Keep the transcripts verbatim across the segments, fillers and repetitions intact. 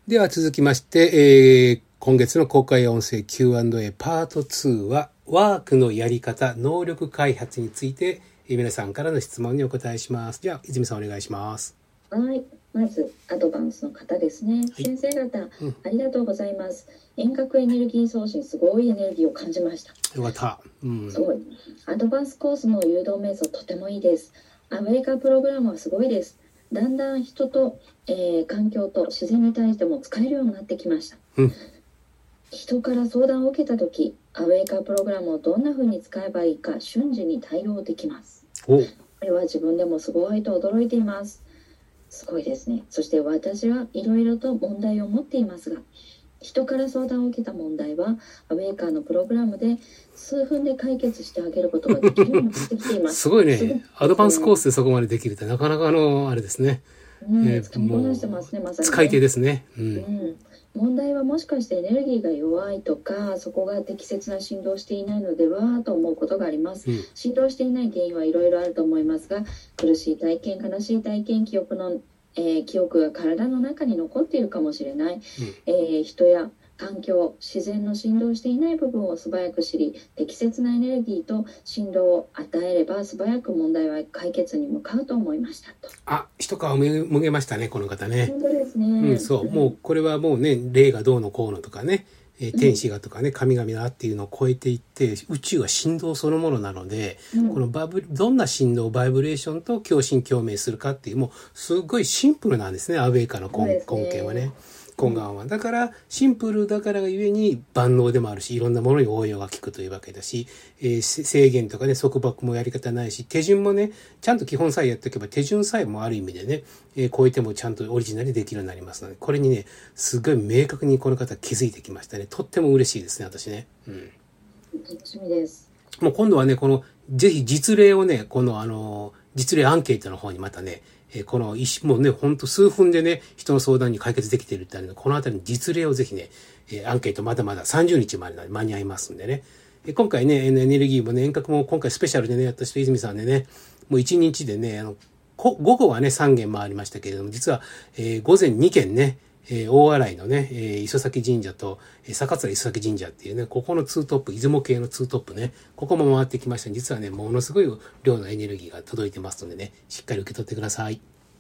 では続きまして、えー、今月の公開音声 キューアンドエー パートツーはワークのやり方、能力開発について、えー、皆さんからの質問にお答えします。じゃあ泉さんお願いします。 はい、まずアドバンスの方ですね、はい、先生方、うん、ありがとうございます。遠隔エネルギー送信、すごいエネルギーを感じました。 よかった、うん、 すごい。アドバンスコースの誘導瞑想とてもいいです。アメリカプログラムはすごいです。だんだん人と、えー、環境と自然に対しても使えるようになってきました、 うん、 人から相談を受けた時、アウェイカープログラムをどんな風に使えばいいか瞬時に対応できます。 おこれは自分でもすごいと驚いています。すごいですね。そして私はいろいろと問題を持っていますが、人から相談を受けた問題はアウェイカーのプログラムで数分で解決してあげることができるようになってきています。 すごいね。すごいですね。アドバンスコースでそこまでできるってなかなかのあれですね。 うん、えー、もうしてますね、まさにね、 使い手ですね、うんうん、問題はもしかしてエネルギーが弱いとか、そこが適切な振動をしていないのではと思うことがあります、うん、振動していない原因はいろいろあると思いますが、苦しい体験、悲しい体験、記憶の、えー、記憶が体の中に残っているかもしれない、うん、えー、人や環境、自然の振動していない部分を素早く知り、適切なエネルギーと振動を与えれば素早く問題は解決に向かうと思いましたと。 あ、一皮むげましたね、この方ね。 本当ですね。 うん、そう、うん、もうこれはもうね、霊がどうのこうのとかね、えー、天使がとかね、神々がっていうのを超えていって、宇宙は振動そのものなので、うん、このバブどんな振動、バイブレーションと共振共鳴するかっていう、もうすごいシンプルなんですね、アウェイカの 根, 根源はね。根幹はだからシンプルだからがゆえに万能でもあるし、いろんなものに応用が効くというわけだし、えー、制限とかね束縛もやり方ないし、手順もねちゃんと基本さえやっておけば手順さえもある意味でね、えー、超えてもちゃんとオリジナルでできるようになりますので、これにねすごい明確にこの方気づいてきましたね。とっても嬉しいですね、私ね。うん。 楽しみです。 もう今度はねこのぜひ実例をねこのあの実例アンケートの方にまたね。このもうね、ほんと数分でね、人の相談に解決できているってあるので、このあたりの実例をぜひね、アンケートまだまださんじゅうにちまで間に合いますんでね。今回ね、エネルギーもね、遠隔も今回スペシャルでね、やった人、泉さんでね、もういちにちでね、あの、午後はね、さんけん回りましたけれども、実は、えー、午前にけんね、えー、大洗のね、えー、磯崎神社と、えー、坂津磯崎神社っていうね、ここのツートップ、出雲系のツートップね、ここも回ってきました。実はね、ものすごい量のエネルギーが届いてますのでね、しっかり受け取ってください。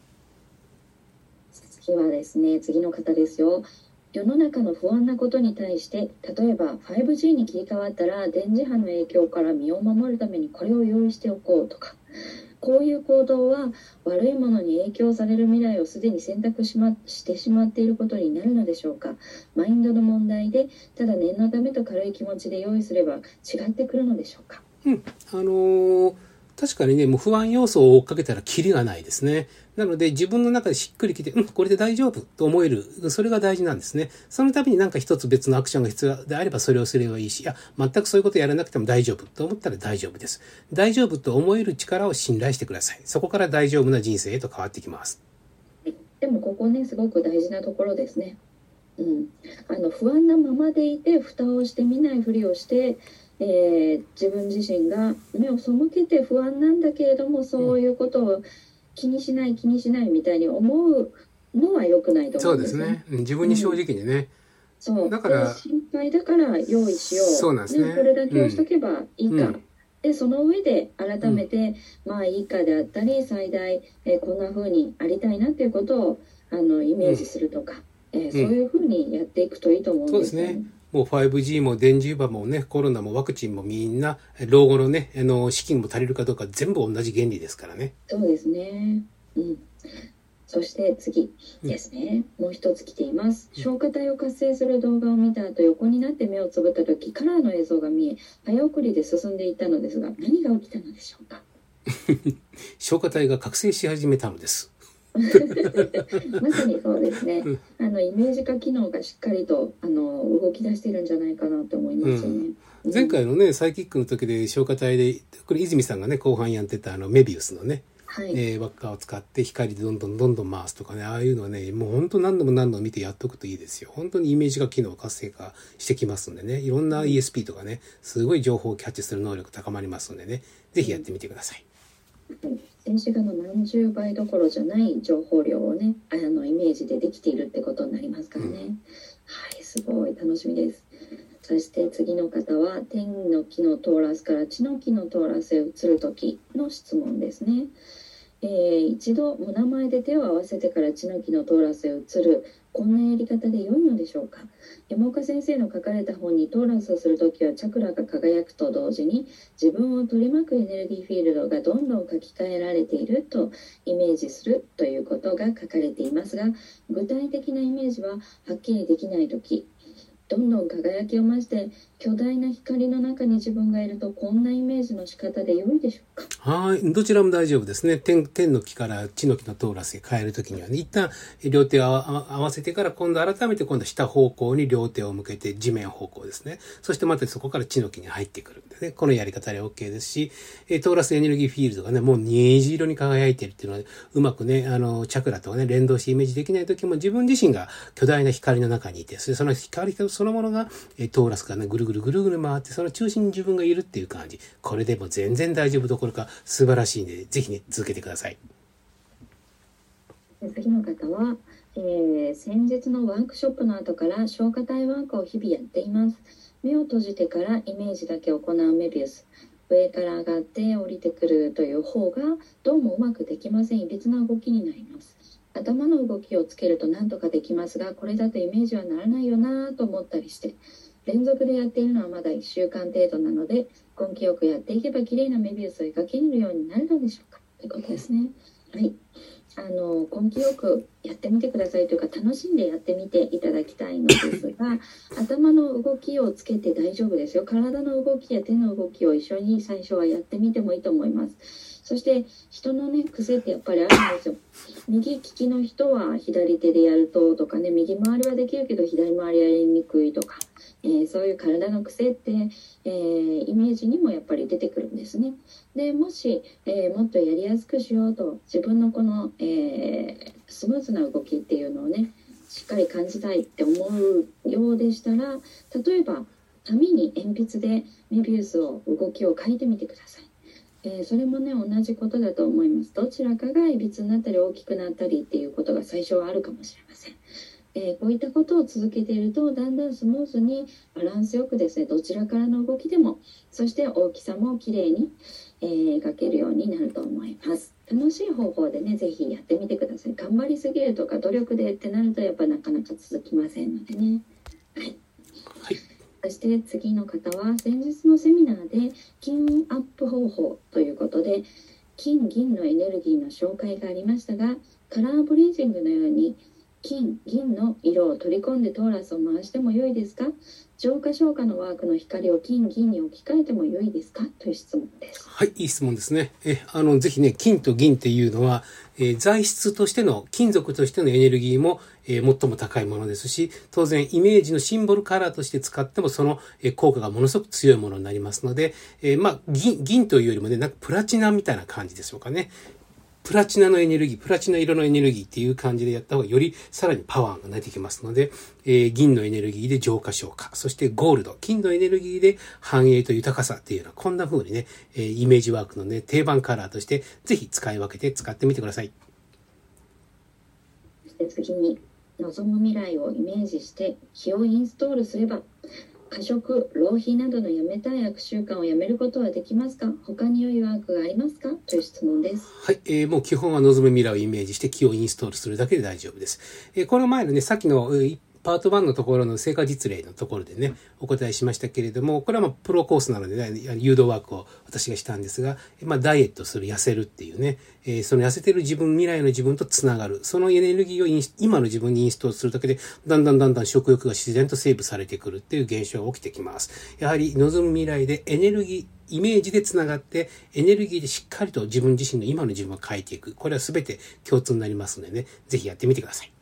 次はですね、次の方ですよ。世の中の不安なことに対して、例えば ファイブジー に切り替わったら電磁波の影響から身を守るためにこれを用意しておこうとか、こういう行動は悪いものに影響される未来をすでに選択し、ま、してしまっていることになるのでしょうか。マインドの問題で、ただ念のためと軽い気持ちで用意すれば違ってくるのでしょうか。 うん、あのー確かにね、もう不安要素を追っかけたらキリがないですね。なので自分の中でしっくりきて、うん、これで大丈夫と思える。それが大事なんですね。そのために何か一つ別のアクションが必要であればそれをすればいいし、いや、全くそういうことやらなくても大丈夫と思ったら大丈夫です。大丈夫と思える力を信頼してください。そこから大丈夫な人生へと変わってきます。 でもここね、すごく大事なところですね。うん。あの、不安なままでいて、蓋をして見ないふりをして、えー、自分自身が目を背けて不安なんだけれども、そういうことを気にしない気にしないみたいに思うのは良くないと思うんですね。 そうですね。自分に正直にね。うん、 そう。だから心配だから用意しよう。 そうなんですね。 でこれだけをしとけばいいか。うん、でその上で改めて、うん、まあいいかであったり、最大、えー、こんな風にありたいなっていうことをあのイメージするとか、うん、えー、そういう風にやっていくといいと思うんですよね。 そうですね。もう ファイブジー も電磁波もね、コロナもワクチンもみんな、老後のね、あの、資金も足りるかどうか全部同じ原理ですからね。 そうですね。うん。そして次ですね。うん、もう一つ来ています。消化体を活性する動画を見た後、横になって目をつぶった時、カラーの映像が見え、早送りで進んでいったのですが、何が起きたのでしょうか。 消化体が覚醒し始めたのです。 まさにそうですね。あのイメージ化機能がしっかりとあの動き出してるんじゃないかなと思いますよね。 うん、前回のねサイキックの時で消化体でこれ泉さんがね後半やってたあのメビウスのね、はい、えー、輪っかを使って光でどんどんどんどん回すとかね、ああいうのはねもう本当何度も何度も見てやっとくといいですよ。本当にイメージ化機能活性化してきますんでね、いろんな イーエスピー とかねすごい情報をキャッチする能力高まりますのでね、ぜひやってみてください。 うん、 静止画の何十倍どころじゃない情報量をね、あのイメージでできているってことになりますからね、うん、はい、すごい楽しみです。そして次の方は天の木のトーラスから地の木のトーラスへ移る時の質問ですね。えー、一度お名前で手を合わせてから地の木のトーラスへ移る、こんなやり方で良いのでしょうか。山岡先生の書かれた本にトーラスをするときはチャクラが輝くと同時に自分を取り巻くエネルギーフィールドがどんどん書き換えられているとイメージするということが書かれていますが、具体的なイメージははっきりできないとき、どんどん輝きを増して巨大な光の中に自分がいると、こんなイメージの仕方で良いでしょうか。 はい、どちらも大丈夫ですね。天、天の木から地の木のトーラスへ変えるときにはね、一旦両手を合わせてから今度改めて今度下方向に両手を向けて地面方向ですね。そしてまたそこから地の木に入ってくるんでね。このやり方で OK ですし、トーラスエネルギーフィールドがね、もう虹色に輝いているっていうのは、うまくね、あの、チャクラとかね、連動してイメージできないときも自分自身が巨大な光の中にいて、その光そのものがトーラスがね、ぐるぐるぐるぐる回って、その中心に自分がいるっていう感じ。これでも全然大丈夫どころか素晴らしいんで、ぜひね、続けてください。 次の方は、えー、先日のワークショップの後から消化体ワークを日々やっています。目を閉じてからイメージだけ行うメビウス。上から上がって降りてくるという方がどうもうまくできません。いびつな動きになります。頭の動きをつけると何とかできますが、これだとイメージはならないよなと思ったりして、連続でやっているのはまだいっしゅうかん程度なので、根気よくやっていけば綺麗なメビウスを描けるようになるのでしょうかということですね。はい、あの根気よくやってみてくださいというか、楽しんでやってみていただきたいのですが、頭の動きをつけて大丈夫ですよ。体の動きや手の動きを一緒に最初はやってみてもいいと思います。そして人のね、癖ってやっぱりあるんですよ。右利きの人は左手でやるととかね、右回りはできるけど左回りはやりにくいとか、えー、そういう体の癖って、えー、イメージにもやっぱり出てくるんですね。でもし、えー、もっとやりやすくしようと、自分のこの、えー、スムーズな動きっていうのをね、しっかり感じたいって思うようでしたら、例えば紙に鉛筆でメビウスを動きを書いてみてください。えー、それもね、同じことだと思います。どちらかがいびつになったり大きくなったりっていうことが最初はあるかもしれません。えー、こういったことを続けていると、だんだんスムーズにバランスよくですね、どちらからの動きでも、そして大きさもきれいに、えー、描けるようになると思います。楽しい方法でね、ぜひやってみてください。頑張りすぎるとか努力でってなると、やっぱなかなか続きませんのでね。はい。はい。そして次の方は、先日のセミナーで金アップ方法ということで、金銀のエネルギーの紹介がありましたが、カラーブリージングのように金銀の色を取り込んでトーラスを回しても良いですか？浄化消化のワークの光を金銀に置き換えても良いですか？という質問です。 はい、いい質問ですね。え、あの、ぜひね、金と銀っていうのは、えー、材質としての、金属としてのエネルギーも、えー、最も高いものですし、当然イメージのシンボルカラーとして使ってもその、えー、効果がものすごく強いものになりますので、えー、まあ、銀、銀というよりもね、なんかプラチナみたいな感じでしょうかね。プラチナのエネルギー、プラチナ色のエネルギーっていう感じでやった方がよりさらにパワーが出てきますので、えー、銀のエネルギーで浄化消化、そしてゴールド、金のエネルギーで繁栄と豊かさっていうような、こんな風にね、えー、イメージワークのね、定番カラーとして、ぜひ使い分けて使ってみてください。 そして次に、望む未来をイメージして気をインストールすれば、過食、浪費などのやめたい悪習慣をやめることはできますか？他に良いワークがありますか？という質問です。 はい、えー、もう基本は望む未来をイメージして気をインストールするだけで大丈夫です。えー、この前のね、さっきの、えーパートワンのところの成果実例のところでね、お答えしましたけれども、これはまあプロコースなので、ね、誘導ワークを私がしたんですが、まあダイエットする、痩せるっていうね、えー、その痩せてる自分、未来の自分とつながる、そのエネルギーをイン今の自分にインストールするだけで、だんだんだんだん食欲が自然とセーブされてくるっていう現象が起きてきます。やはり望む未来でエネルギー、イメージでつながって、エネルギーでしっかりと自分自身の今の自分を変えていく。これは全て共通になりますのでね、ぜひやってみてください。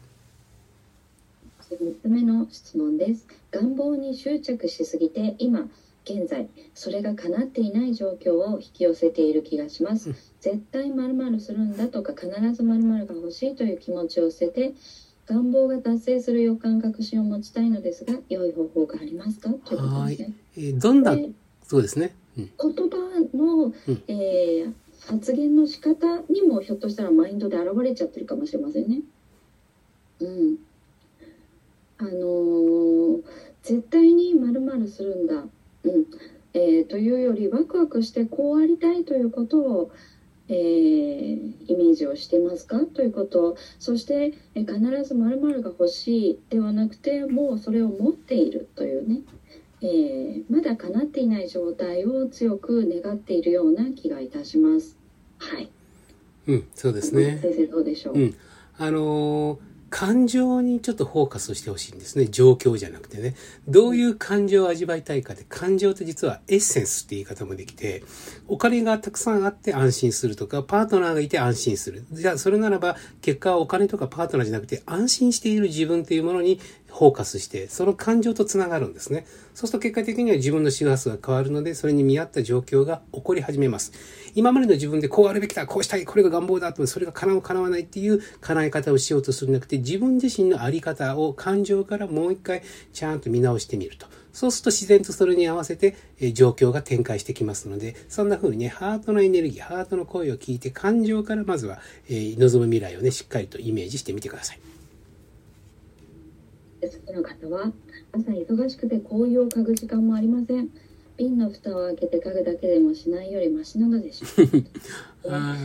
みっつめの質問です。願望に執着しすぎて今現在それが叶っていない状況を引き寄せている気がします、うん、絶対〇〇するんだとか必ず〇〇が欲しいという気持ちを捨てて願望が達成する予感確信を持ちたいのですが、良い方法がありますか？ということですね。 はい、えー、どんなそうですね、 うん、言葉の、うん、えー発言の仕方にもひょっとしたらマインドで現れちゃってるかもしれませんね。うん。あのー、絶対に〇〇するんだ。うん。えー、というよりワクワクしてこうありたいということを、えー、イメージをしてますかということ。そして、えー、必ず〇〇が欲しいではなくて、もうそれを持っているというね、えー、まだ叶っていない状態を強く願っているような気がいたします。はい。 うん、そうですね。 先生どうでしょう。 うん。あのー感情にちょっとフォーカスしてほしいんですね。状況じゃなくてね。どういう感情を味わいたいかで、感情って実はエッセンスって言い方もできて、お金がたくさんあって安心するとか、パートナーがいて安心する。じゃあそれならば、結果はお金とかパートナーじゃなくて、安心している自分というものにフォーカスして、その感情とつながるんですね。そうすると結果的には自分の周波数が変わるので、それに見合った状況が起こり始めます。今までの自分でこうあるべきだ、こうしたい、これが願望だと、それが叶う叶わないっていう叶え方をしようとするんじゃなくて、自分自身のあり方を感情からもう一回ちゃんと見直してみると。そうすると自然とそれに合わせて、えー、状況が展開してきますので、そんな風にね、ハートのエネルギー、ハートの声を聞いて、感情からまずは、えー、望む未来をね、しっかりとイメージしてみてください。 次の方は、朝忙しくて紅葉を嗅ぐ時間もありません。瓶の蓋を開けて嗅ぐだけでもしないよりマシなのでしょう。はい、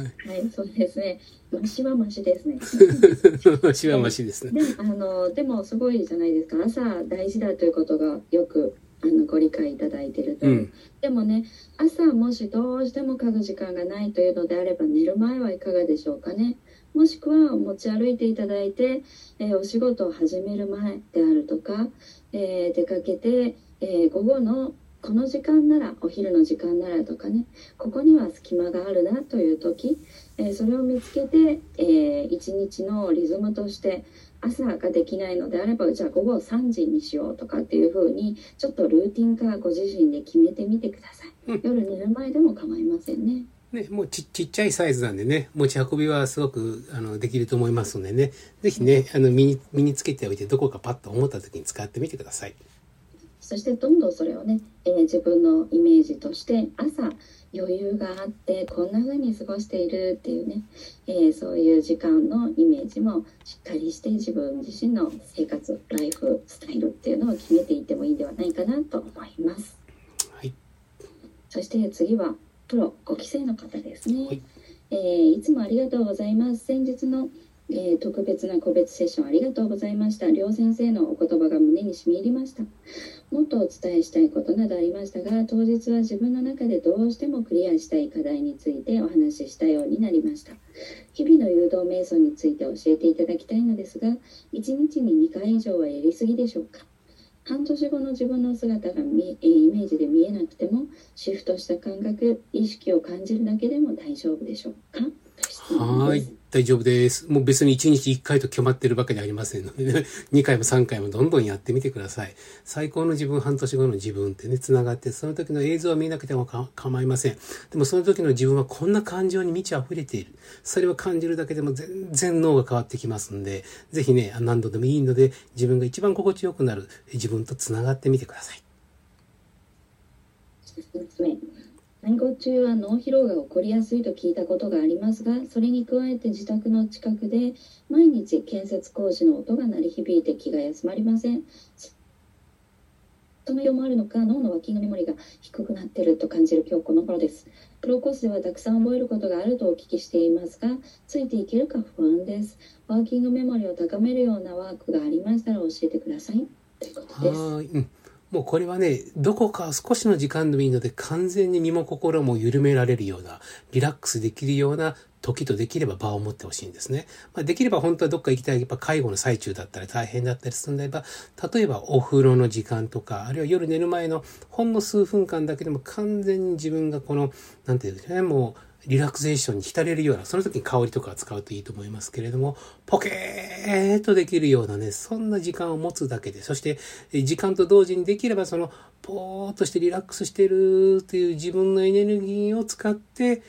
そうですね。マシはマシですね。 マシはマシですね。 で、あの、でもすごいじゃないですか。朝大事だということがよくあのご理解いただいていると、うん、でもね、朝もしどうしても嗅ぐ時間がないというのであれば、寝る前はいかがでしょうかね。もしくは持ち歩いていただいて、えー、お仕事を始める前であるとか、えー、出かけて、えー、午後のこの時間なら、お昼の時間ならとかね、ここには隙間があるなという時、えー、それを見つけて、えー、一日のリズムとして朝ができないのであれば、じゃあ午後さんじにしようとかっていう風にちょっとルーティン化ご自身で決めてみてください。うん、夜寝る前でも構いませんね。 ね、もう ち, ちっちゃいサイズなんでね、持ち運びはすごくあのできると思いますのでね、ぜひね、あの身に身につけておいて、どこかパッと思った時に使ってみてください。 そしてどんどんそれをね、えー、自分のイメージとして朝余裕があってこんな風に過ごしているっていうね、えー、そういう時間のイメージもしっかりして、自分自身の生活ライフスタイルっていうのを決めていってもいいんではないかなと思います。 はい、 そして次はプロごきせいの方ですね。はい、えー、いつもありがとうございます。先日のえー、特別な個別セッションありがとうございました。両先生のお言葉が胸に染み入りました。もっとお伝えしたいことなどありましたが、当日は自分の中でどうしてもクリアしたい課題についてお話ししたようになりました。日々の誘導瞑想について教えていただきたいのですが、いちにちににかい以上はやりすぎでしょうか。半年後の自分の姿が見えイメージで見えなくても、シフトした感覚、意識を感じるだけでも大丈夫でしょうか。 はい、大丈夫です。もう別にいちにちいっかいと決まってるわけではありませんので、ね、にかいもさんかいもどんどんやってみてください。最高の自分、半年後の自分ってね、つながって、その時の映像は見えなくても構いません。でもその時の自分はこんな感情に満ち溢れている。それを感じるだけでも全然脳が変わってきますんで、ぜひね、何度でもいいので、自分が一番心地よくなる自分とつながってみてください。 介護中は脳疲労が起こりやすいと聞いたことがありますが、それに加えて自宅の近くで毎日建設工事の音が鳴り響いて気が休まりません。その要もあるのか、脳のワーキングメモリが低くなっていると感じる今日この頃です。プロコースではたくさん覚えることがあるとお聞きしていますが、ついていけるか不安です。ワーキングメモリを高めるようなワークがありましたら教えてくださいということです。 はい、うん、もうこれはね、どこか少しの時間でもいいので、完全に身も心も緩められるような、リラックスできるような時とできれば場を持ってほしいんですね。まあ、できれば本当はどっか行きたい、やっぱ介護の最中だったり大変だったりするんであれば、例えばお風呂の時間とか、あるいは夜寝る前のほんの数分間だけでも完全に自分がこの、なんていうんですかね、もう、リラクゼーションに浸れるような、その時に香りとか使うといいと思いますけれども、ポケーっとできるようなね、そんな時間を持つだけで、そして時間と同時にできればそのポーっとしてリラックスしているという自分のエネルギーを使って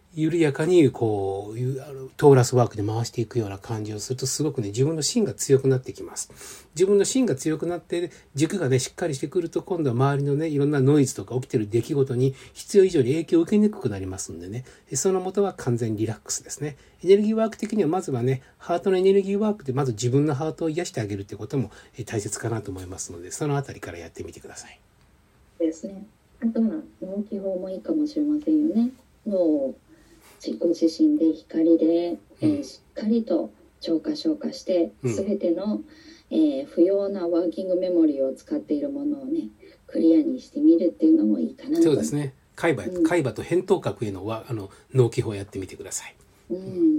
緩やかにこういうあのトーラスワークで回していくような感じをすると、すごくね自分の芯が強くなってきます。自分の芯が強くなって軸がねしっかりしてくると、今度は周りのねいろんなノイズとか起きてる出来事に必要以上に影響を受けにくくなりますんでね、その元は完全リラックスですね。エネルギーワーク的にはまずはね、ハートのエネルギーワークでまず自分のハートを癒してあげるってことも大切かなと思いますので、そのあたりからやってみてください。 ですね。あとは脳気泡もいいかもしれませんよね。脳をご自身で光で、えー、しっかりと浄化消化して、うん、全ての、えー、不要なワーキングメモリーを使っているものをねクリアにしてみるっていうのもいいかなと。 そうですね。海馬、うん、海馬と扁桃核へのあの脳気泡をやってみてください。 うん、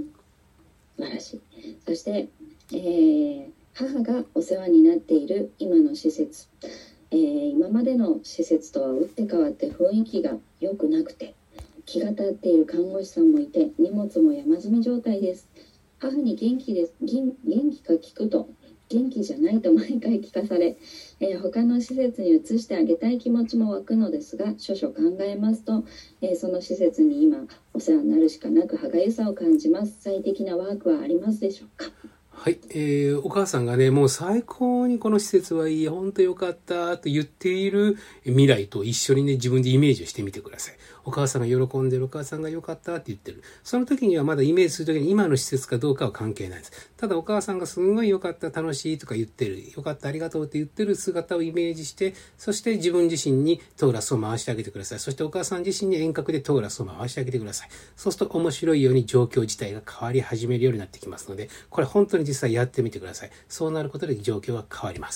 素晴らしい。そして、えー、母がお世話になっている今の施設、えー、今までの施設とは打って変わって雰囲気が良くなくて、気が立っている看護師さんもいて、荷物も山積み状態です。母に元気です元気か聞くと、元気じゃないと毎回聞かされ、えー、他の施設に移してあげたい気持ちも湧くのですが、少々考えますと、えー、その施設に今お世話になるしかなく歯がゆさを感じます。最適なワークはありますでしょうか。 はい、えー、お母さんがね、もう最高にこの施設はいい、本当よかったと言っている未来と一緒にね、自分でイメージをしてみてください。お母さんが喜んでる、お母さんがよかったって言ってる。その時にはまだイメージする時に今の施設かどうかは関係ないです。ただお母さんがすんごいよかった、楽しいとか言ってる、よかった、ありがとうって言ってる姿をイメージして、そして自分自身にトーラスを回してあげてください。そしてお母さん自身に遠隔でトーラスを回してあげてください。そうすると面白いように状況自体が変わり始めるようになってきますので、これ本当に実際やってみてください。そうなることで状況が変わります。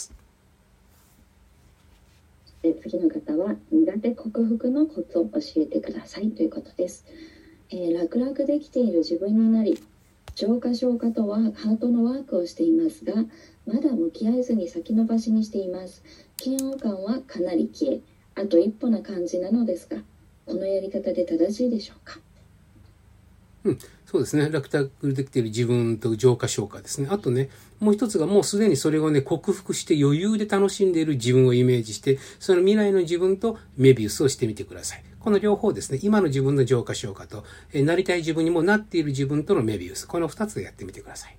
で次の方は苦手克服のコツを教えてくださいということです。えー、楽々できている自分になり、浄化消化とはハートのワークをしていますが、まだ向き合えずに先延ばしにしています。嫌悪感はかなり消え、あと一歩な感じなのですが、このやり方で正しいでしょうか。 うん、そうですね。楽々できている自分と浄化消化ですね。あとね、もう一つがもうすでにそれをね、克服して余裕で楽しんでいる自分をイメージして、その未来の自分とメビウスをしてみてください。この両方ですね、今の自分の浄化消化と、えなりたい自分にもなっている自分とのメビウス、この二つでやってみてください。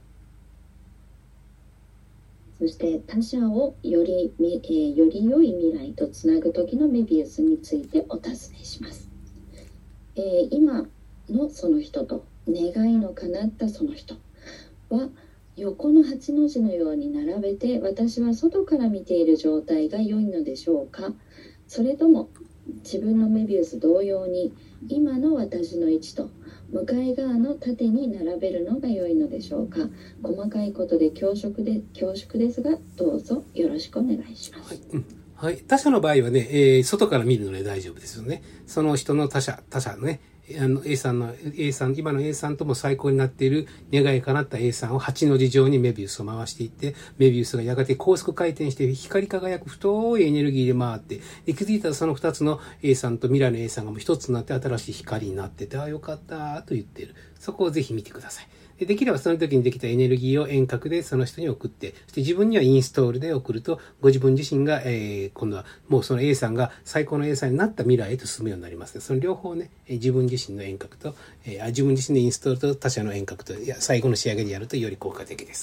そして他者をより、えー、より良い未来とつなぐ時のメビウスについてお尋ねします。えー、今のその人と願いの叶ったその人は横の八の字のように並べて、私は外から見ている状態が良いのでしょうか。それとも自分のメビウス同様に今の私の位置と向かい側の縦に並べるのが良いのでしょうか。細かいことで恐縮で恐縮ですが、どうぞよろしくお願いします。 はい、うんはい、他者の場合はね、えー、外から見るので大丈夫ですよね。その人の他者、他者のね、あの A さんの A さん、今の A さんとも最高になっている願い叶った A さんを八の字状にメビウスを回していって、メビウスがやがて高速回転して光り輝く太いエネルギーで回って、で気づいたらその二つの A さんと未来の A さんがもう一つになって新しい光になってて、ああよかったと言っている。そこをぜひ見てください。で, できればその時にできたエネルギーを遠隔でその人に送って、そして自分にはインストールで送ると、ご自分自身が、えー、今度はもうその A さんが最高の A さんになった未来へと進むようになります。その両方ね、自分自身の遠隔と、えー、自分自身のインストールと他者の遠隔と、いや最後の仕上げでやるとより効果的です。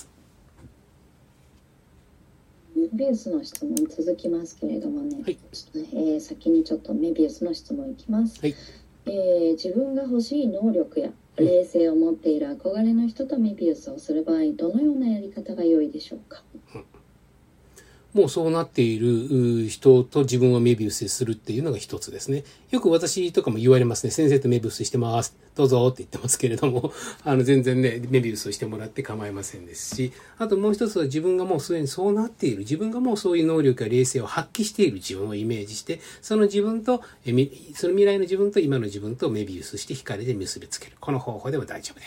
メビウスの質問続きますけれどもね、はい、ちょっとね、えー、先にちょっとメビウスの質問いきます。はい、えー、自分が欲しい能力や冷静を持っている憧れの人とメビウスをする場合、どのようなやり方が良いでしょうか。 うんもうそうなっている人と自分をメビウスするっていうのが一つですね。よく私とかも言われますね。先生とメビウスしてます。どうぞって言ってますけれども、あの全然ね、メビウスをしてもらって構いませんですし、あともう一つは自分がもうすでにそうなっている、自分がもうそういう能力や冷静を発揮している自分をイメージして、その自分と、その未来の自分と今の自分とメビウスして光で結びつける。この方法でも大丈夫です。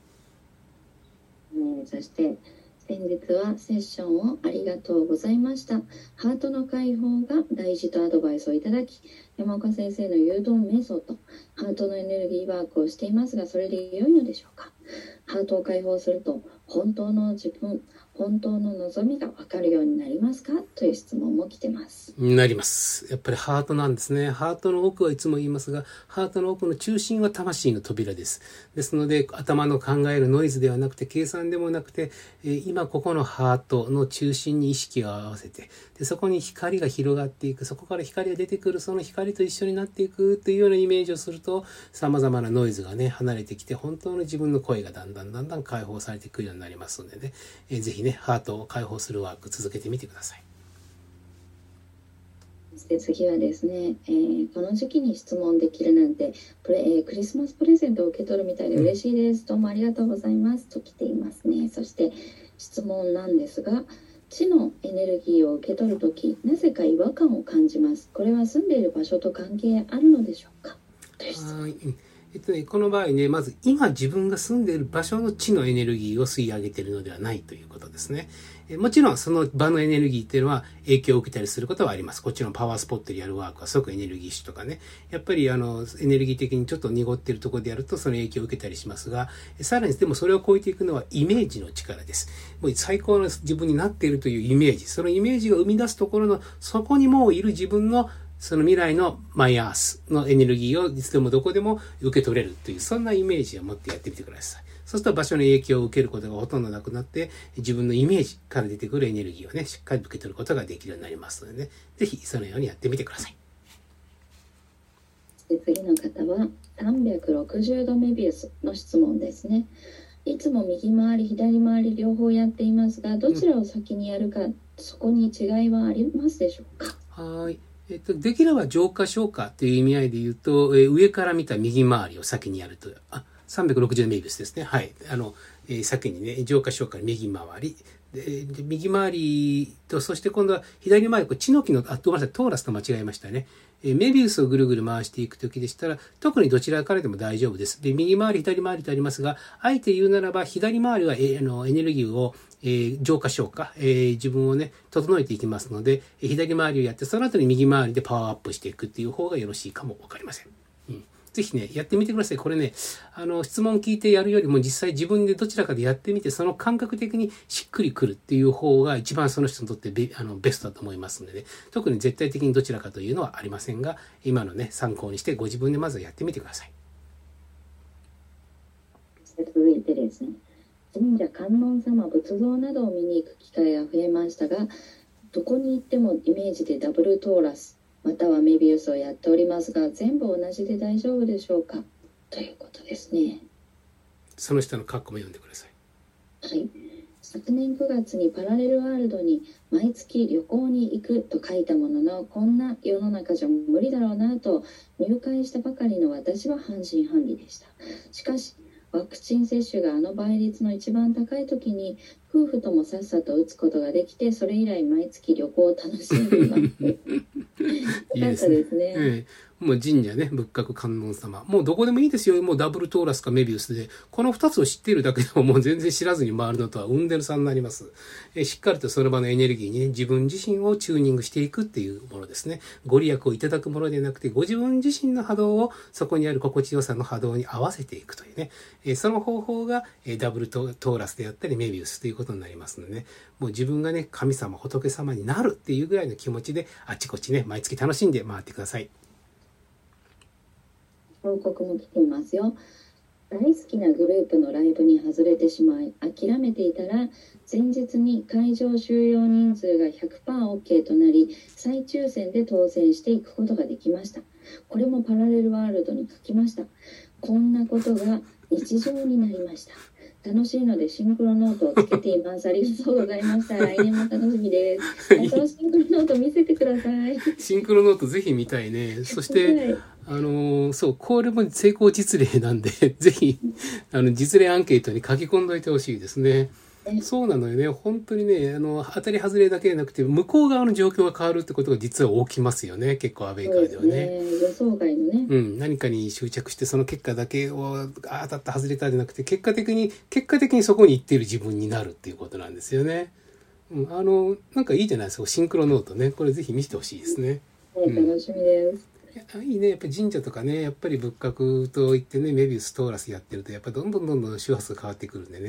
ね、そして先日はセッションをありがとうございました。ハートの解放が大事とアドバイスをいただき、山岡先生の誘導瞑想とハートのエネルギーワークをしていますが、それで良いのでしょうか。ハートを解放すると本当の自分、 本当の望みが分かるようになりますかという質問も来てます。 なります。やっぱりハートなんですね。ハートの奥はいつも言いますが、ハートの奥の中心は魂の扉です。ですので、頭の考えるノイズではなくて、計算でもなくて、えー、今ここのハートの中心に意識を合わせて、でそこに光が広がっていく、そこから光が出てくる、その光と一緒になっていくというようなイメージをすると、様々なノイズがね、離れてきて、本当の自分の声がだんだんだんだん解放されてくるようになりますのでね、えー、ぜひね、ハートを解放するワーク続けてみてください。 で次はですね、えー、この時期に質問できるなんてプレ、えー、クリスマスプレゼントを受け取るみたいで嬉しいです、うん、どうもありがとうございますと来ていますね。そして質問なんですが、地のエネルギーを受け取るときなぜか違和感を感じます。これは住んでいる場所と関係あるのでしょうかという質問。 はい、えっとね、この場合ね、まず今自分が住んでいる場所の地のエネルギーを吸い上げているのではないということですね。もちろんその場のエネルギーっていうのは影響を受けたりすることはあります。こっちのパワースポットでやるワークはすごくエネルギッシュとかね。やっぱりあのエネルギー的にちょっと濁っているところでやるとその影響を受けたりしますが、さらにでもそれを超えていくのはイメージの力です。もう最高の自分になっているというイメージ。そのイメージが生み出すところのそこにもういる自分のその未来のマイアースのエネルギーをいつでもどこでも受け取れるという、そんなイメージを持ってやってみてください。そうすると場所の影響を受けることがほとんどなくなって、自分のイメージから出てくるエネルギーをね、しっかり受け取ることができるようになりますのでね、ぜひそのようにやってみてください。 で次の方はさんびゃくろくじゅうどメビウスの質問ですね。いつも右回り左回り両方やっていますが、どちらを先にやるか、うん、そこに違いはありますでしょうか。 はい。えっと、できれば浄化消化という意味合いで言うと、えー、上から見た右回りを先にやると、あ、さんびゃくろくじゅうメビウスですね。はい。あの、えー、先にね、浄化消化の右回り。で、で右回りと、そして今度は左回り、これ、チノキの、あ、ごめんなさい、トーラスと間違えましたね。えー、メビウスをぐるぐる回していくときでしたら、特にどちらからでも大丈夫です。で、右回り、左回りとありますが、あえて言うならば、左回りは、えー、あのエネルギーを、えー、浄化消化、えー、自分をね、整えていきますので、左回りをやって、その後に右回りでパワーアップしていくっていう方がよろしいかもわかりません。うん、ぜひね、やってみてください。これね、あの、質問聞いてやるよりも実際自分でどちらかでやってみて、その感覚的にしっくりくるっていう方が一番その人にとってベあのベストだと思いますのでね、特に絶対的にどちらかというのはありませんが、今のね、参考にしてご自分でまずやってみてください。 続いてですね、神社観音様仏像などを見に行く機会が増えましたが、どこに行ってもイメージでダブルトーラスまたはメビウスをやっておりますが、全部同じで大丈夫でしょうかということですね。 その下の括弧も読んでください。 はい。昨年くがつにパラレルワールドに毎月旅行に行くと書いたものの、こんな世の中じゃ無理だろうなと入会したばかりの私は半信半疑でした。しかしワクチン接種があの倍率の一番高い時に夫婦ともさっさと打つことができて、それ以来毎月旅行を楽しんでいます。 いいですね。ですね。ええ、もう神社ね、仏閣観音様。もうどこでもいいですよ。もうダブルトーラスかメビウスで。この二つを知っているだけでももう全然知らずに回るのとはうんでるさんになります。えしっかりとその場のエネルギーに、ね、自分自身をチューニングしていくっていうものですね。ご利益をいただくものではなくて、ご自分自身の波動をそこにある心地よさの波動に合わせていくというね。えその方法がえダブルトーラスであったりメビウスということになりますのでね。もう自分がね、神様、仏様になるっていうぐらいの気持ちで、あちこちね、毎月楽しんで回ってください。 報告も来ていますよ。大好きなグループのライブに外れてしまい諦めていたら、前日に会場収容人数が ひゃくパーセントオーケー となり、再抽選で当選していくことができました。これもパラレルワールドに書きました。こんなことが日常になりました。楽しいのでシンクロノートをつけています。ありがとうございました。来年も楽しみです。そのシンクロノート見せてください。 シンクロノートぜひ見たいね。そして、あのー、そう、これも成功実例なんで、ぜひ、あの、実例アンケートに書き込んどいてほしいですね。そうなのよね。本当にね、あの、当たり外れだけじゃなくて、向こう側の状況が変わるってことが実は起きますよね。結構アウェイカーではね。 ね、予想外のね。 うん。何かに執着して、その結果だけを、あ当たった外れたじゃなくて、結果的に、結果的にそこに行っている自分になるっていうことなんですよね。うん。あの、なんかいいじゃないですか。シンクロノートね。これぜひ見せてほしいですね。 ね、楽しみです。 うん、いいね。やっぱり神社とかね、やっぱり仏閣といってね、メビウストーラスやってると、やっぱりどんどんどんどん周波数が変わってくるんでね。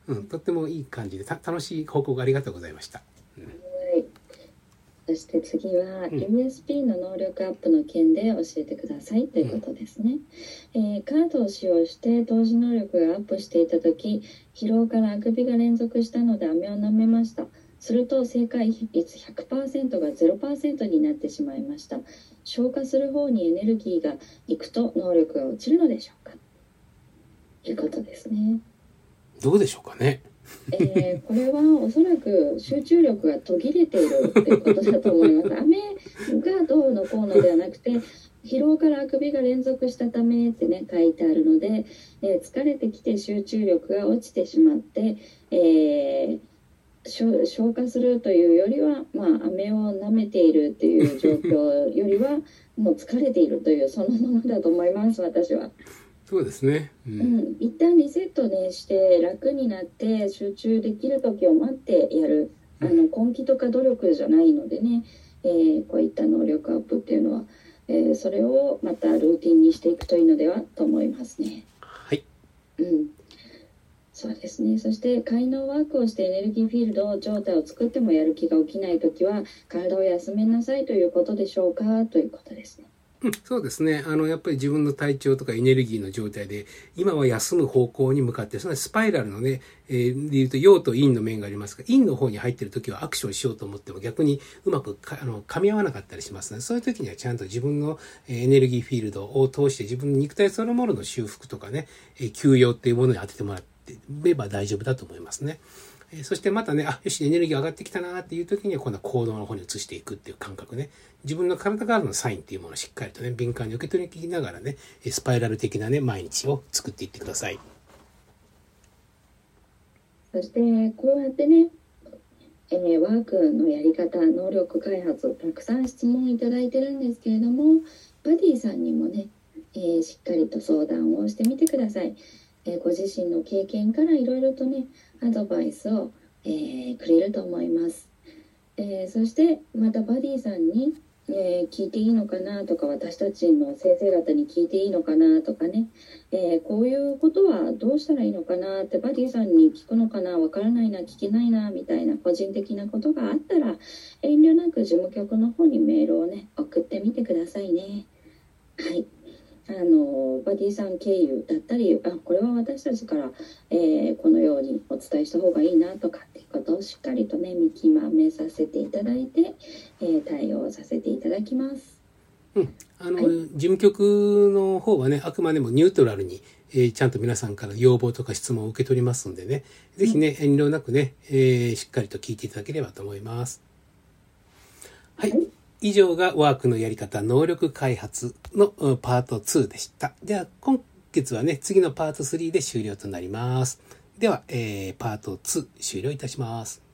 うん、とってもいい感じでた楽しい報告ありがとうございました。うん、 はい。そして次は ユーエスピー の能力アップの件で教えてくださいということですね。うん、えー、カードを使用して投資能力がアップしていた時、疲労からあくびが連続したので飴を舐めました。すると正解率 ひゃくパーセント が ゼロパーセント になってしまいました。消化する方にエネルギーがいくと能力が落ちるのでしょうかということですね。 どうでしょうかね。 えー、これはおそらく集中力が途切れているということだと思います。雨がどうのこうのではなくて、疲労からあくびが連続したためってね書いてあるので、えー、疲れてきて集中力が落ちてしまって、えー、消化するというよりは、まあ、飴を舐めているという状況よりはもう疲れているというそのものだと思います、私は。 そうですね、うん、 うん、一旦リセットねして楽になって集中できる時を待ってやる、あの根気とか努力じゃないのでね、えー、こういった能力アップっていうのは、えー、それをまたルーティンにしていくといいのではと思いますね。 はい、 うん、そうですね。そして快能ワークをしてエネルギーフィールド状態を作ってもやる気が起きないときは体を休めなさいということでしょうかということですね。 うん、そうですね。あの、やっぱり自分の体調とかエネルギーの状態で、今は休む方向に向かって、そのスパイラルのね、えー、で言うと陽と陰の面がありますが、陰の方に入っているときはアクションしようと思っても逆にうまくかあの噛み合わなかったりしますので、そういうときにはちゃんと自分のエネルギーフィールドを通して自分の肉体そのものの修復とかね、休養っていうものに当ててもらってれば大丈夫だと思いますね。そしてまたね、あ、よし、エネルギー上がってきたなっていう時には、今度は行動の方に移していくっていう感覚ね。自分の体からのサインっていうものをしっかりとね、敏感に受け取りながらね、スパイラル的なね、毎日を作っていってください。 そして、こうやってね、えー、ワークのやり方、能力開発、たくさん質問いただいてるんですけれども、バディさんにもね、えー、しっかりと相談をしてみてください。えー、ご自身の経験からいろいろとね、アドバイスを、えー、くれると思います。えー、そしてまたバディさんに、えー、聞いていいのかなとか、私たちの先生方に聞いていいのかなとかね、えー、こういうことはどうしたらいいのかなってバディさんに聞くのかな、わからないな、聞けないなみたいな個人的なことがあったら、遠慮なく事務局の方にメールをね送ってみてくださいね。はい、あのバディさん経由だったり、あ、これは私たちから、えー、このようにお伝えした方がいいなとかっていうことをしっかりとね見極めさせていただいて、えー、対応させていただきます。 うん、あの、 はい、 事務局の方はね、あくまでもニュートラルに、えー、ちゃんと皆さんから要望とか質問を受け取りますんでね、ぜひね、遠慮なくね、えー、しっかりと聞いていただければと思います。はい。はい、以上がワークのやり方、能力開発のパートツーでした。では、今月はね、次のパートスリーで終了となります。では、えー、パートツー終了いたします。